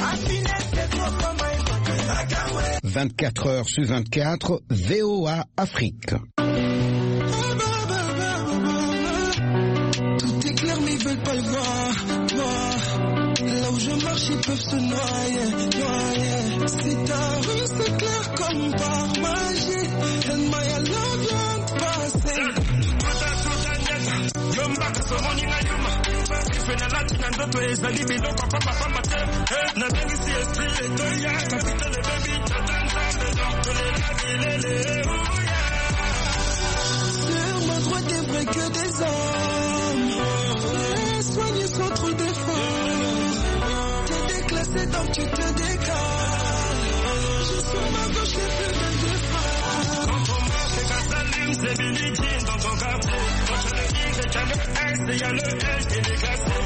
24 heures sur 24, VOA Afrique. Tout est clair mais ils veulent pas le voir. Là où je marche ils peuvent se noyer. C'est ta rue, c'est clair comme par magie. And my love vient de passer. Sur ma droite des vrais que des hommes. Soigner sans trop d'efforts. T'es déclassé donc tu te décales. Je suis ma gauche les plus belles des femmes. Quand on marche c'est qu'à s'allume, c'est Billie Jean dans ton quartier. Quand je le dis c'est qu'il y a le S et il y a le L qui est déclassé.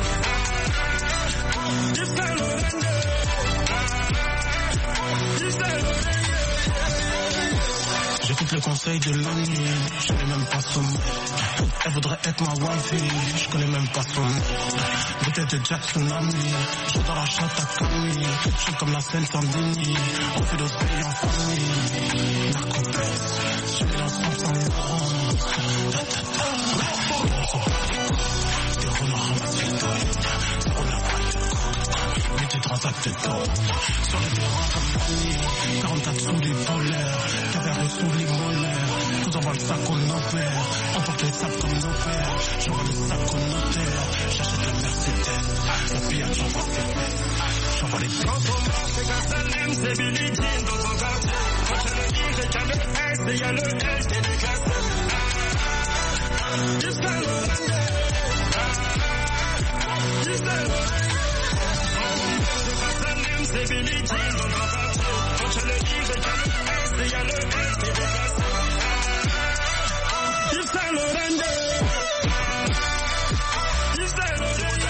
J'écoute le conseil de l'ennui, je n'ai même pas son nom. Elle voudrait être ma wifey, je connais même pas son nom. Bouteille de Jack Tsunami, je dans la chatte à Camille. Je suis comme la scène sans déni, on fait d'océan en famille. Narcopèse, je vais l'ensemble sans Laurent. Des renards ramassent les doigts, zéro la balle de coke. Mais tu transactes d'or, sur le terrain comme Fanny. 44 sous les polaires, caverne sous les molaires. Tous envoient le sac au opère, on porte les sacs comme nos pères. J'envoie le sac au notaire, j'achète le Mercedes. La pillade, j'envoie ses fesses, j'envoie les fesses. Quand on marche, c'est qu'à s'allume, c'est Billie Jean dans ton quartier. Quand je le dis, c'est qu'il y a le S et il y a le L qui est déclassé. Jusqu'à l'oreille, jusqu'à l'oreille. C'est Billie Jean dans ton quartier. Quand je le dis, c'est qu'il y a le S et il y a le L qui est déclassé. Jusqu'à l'oreille, jusqu'à l'oreille.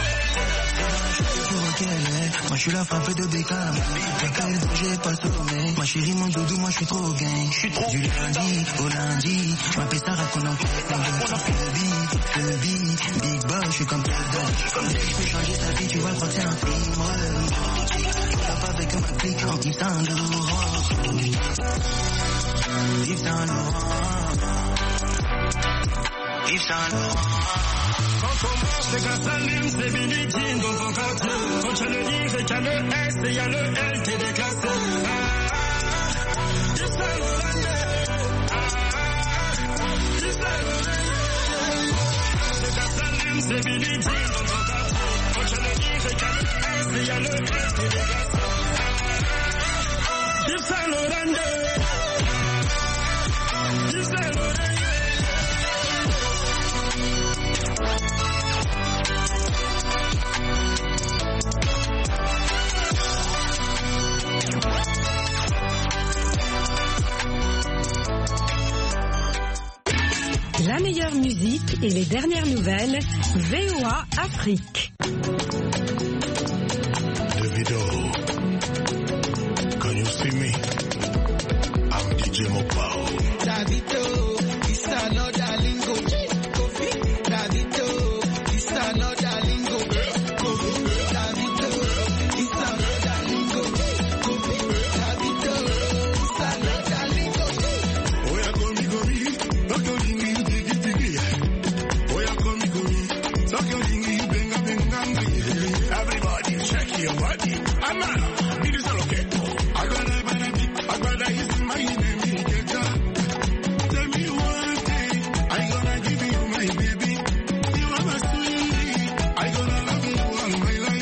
Moi je suis la frappe de Beckham. J'ai pas le sommeil. Ma chérie, mon doudou, moi je suis trop gang. Du lundi au lundi, ma pesta raconte en fait. Le big boss, je suis comme President. Comme dès que je peux changer ta vie, tu vas croire que c'est un film. Je tape avec ma clique en Yves Saint Laurent. Yves Saint Laurent. Yves Saint Laurent. Quand on marche, c'est qu'à s'allume, c'est Billie Jean dans ton quartier. Quand je le dis, c'est qu'il y a le S et il y a le L qui est déclassé. Jusqu'à l'oreille, jusqu'à l'oreille. C'est qu'à s'allume, c'est Billie Jean dans ton quartier. Quand je le dis, c'est qu'il y a le S et il y a le L qui est déclassé. Jusqu'à l'oreille, jusqu'à l'oreille. La meilleure musique et les dernières nouvelles, VOA Afrique. Davido, can you see me? I'm DJ Mopao. Davido, it's another lingo. Kofi, Davido, it's another lingo. Kofi, Davido, it's another lingo. Kofi, Davido, it's another lingo. Oh yeah, go me, don't go me. Everybody check your body. I'm out. It is all okay. I gotta use my name. Tell me one thing. I gonna give you my baby. You are my sweetie. I gonna love you all my life.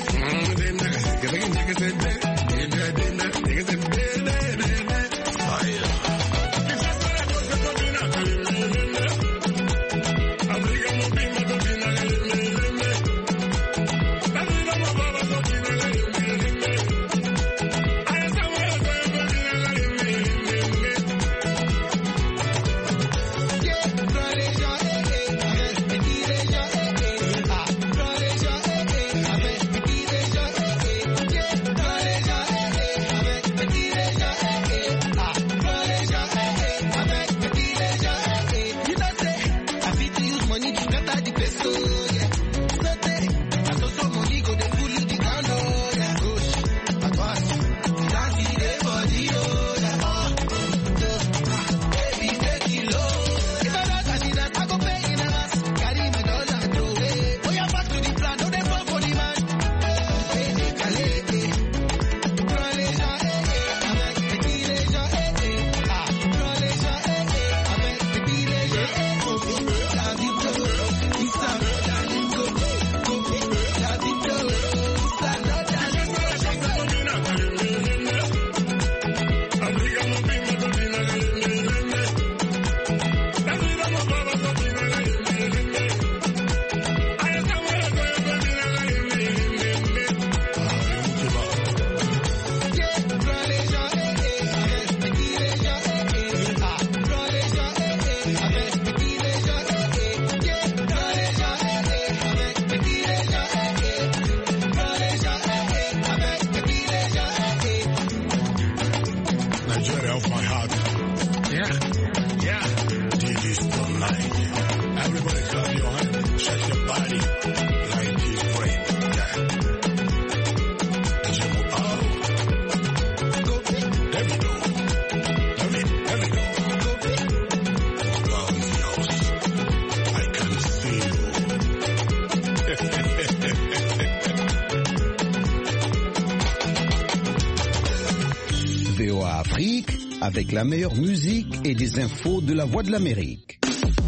VOA Afrique, avec la meilleure musique et des infos de la Voix de l'Amérique.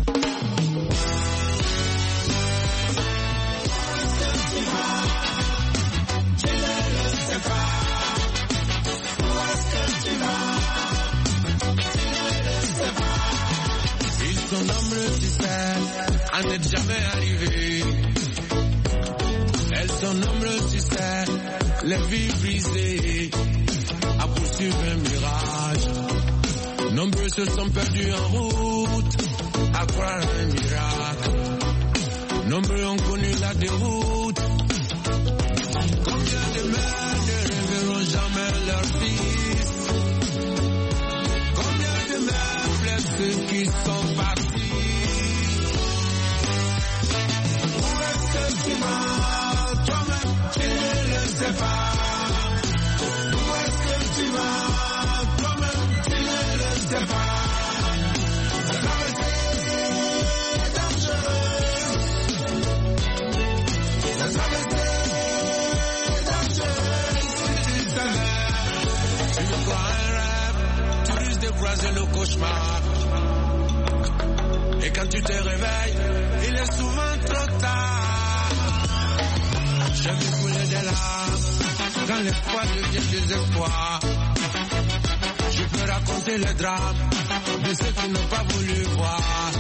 Ils sont nombreux, tu sais, à n'être jamais arrivés. Elles sont nombreuses, tu sais, les vies brisées, à poursuivre un mirage. Nombreux se sont perdus en route, à croire un miracle. Nombreux ont connu la déroute. Combien de mères ne reverront jamais leur fils? Combien de mères blessent ceux qui sont partis? Où est-ce que tu vas? Toi-même, tu ne le sais pas. Où est-ce que tu vas? Toi-même, tu ne le sais pas. La traversée est dangereuse. La traversée est dangereuse. Si tu savais, tu me crois un rêve, tu risques de croiser le cauchemar. Et quand tu te réveilles, il est souvent trop tard. J'ai vu couler des larmes quand l'espoir devient désespoir. Je peux raconter les drames de ceux qui n'ont pas voulu voir.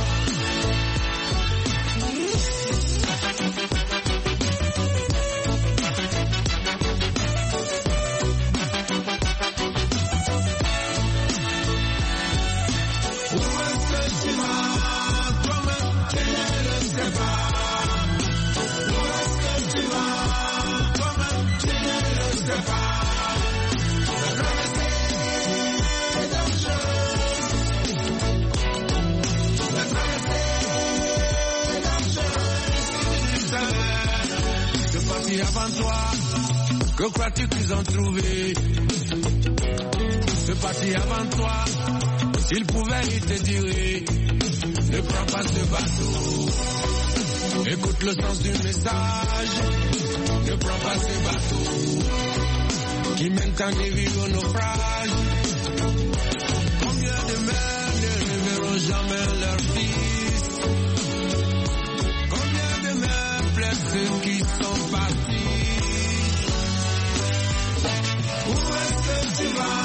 Où est-ce que tu vas? Toi-même, tu ne le sais pas. Où est-ce que tu vas? Toi-même, tu ne le sais pas. La traversée est dangereuse. La traversée est dangereuse. Tu savais, c'est parti avant toi. Que crois-tu qu'ils ont trouvé? C'est parti avant toi. S'ils pouvaient, ils te diraient, ne prends pas ce bateau. Écoute le sens du message. Ne prends pas ce bateau qui mène tant de vies au naufrage. Combien de mères ne reverront jamais leur fils? Combien de mères pleurent ceux qui sont partis? Où est-ce que tu vas?